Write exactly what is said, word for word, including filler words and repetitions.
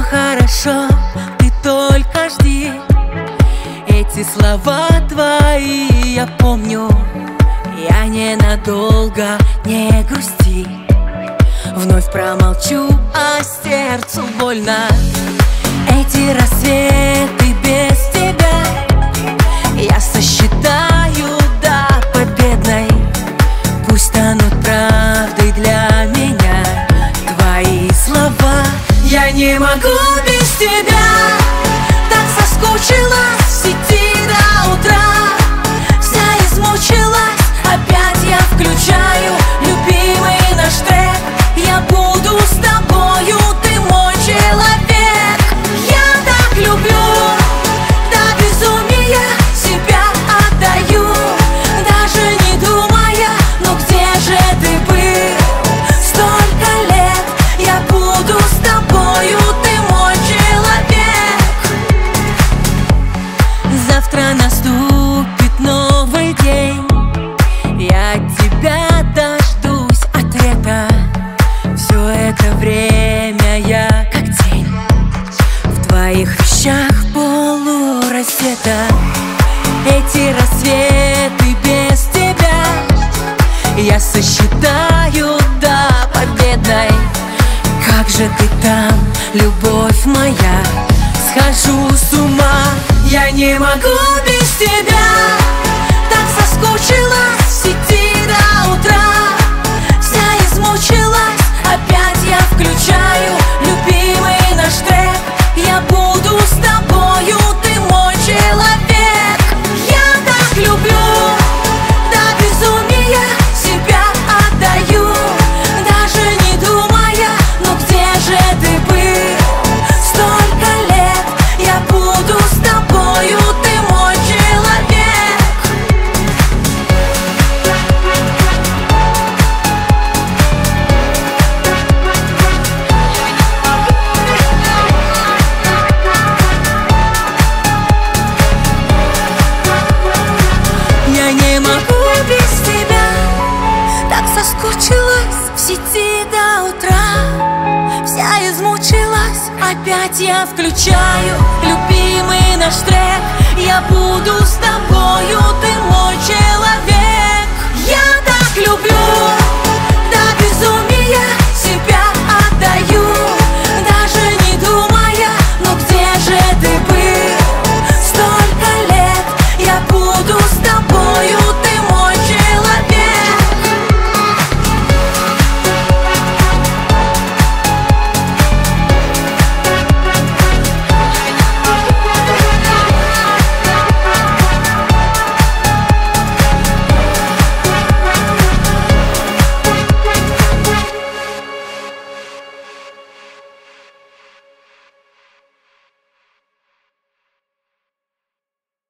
хорошо, ты только жди. Эти слова твои я помню, я ненадолго, не грусти. Вновь промолчу, а сердцу больно. Эти рассветы без тебя я сосчитаю до победной. Пусть станут правдой для меня твои слова. Я не могу без тебя, так соскучилась в сети до утра. Вся измучилась, опять я включаю любимый наш трек. Я буду с тобою, ты мой человек. Я так люблю, до безумия себя отдаю, даже не думая, ну где же ты был столько лет? Я буду с тобою, ты мой человек. Завтра наступит новый день, я от тебя дождусь ответа. Все это время я как тень в твоих вещах полурассвета. Эти рассветы без тебя я сосчитаю до победной. Как же ты там, любовь моя, схожу с ума. Я не могу без тебя, так соскучилась в сети до утра. Вся измучилась, опять я включаю любимый наш трек. Я буду с тобою, ты мой человек. Я так люблю, до безумия себя отдаю, даже не думая, ну где же ты был столько лет? Я буду с тобою, ты мой человек. Я не могу без тебя, так соскучилась в сети до утра. Вся измучилась, опять я включаю любимый наш трек. Я буду с тобою, ты мой человек. Я так люблю.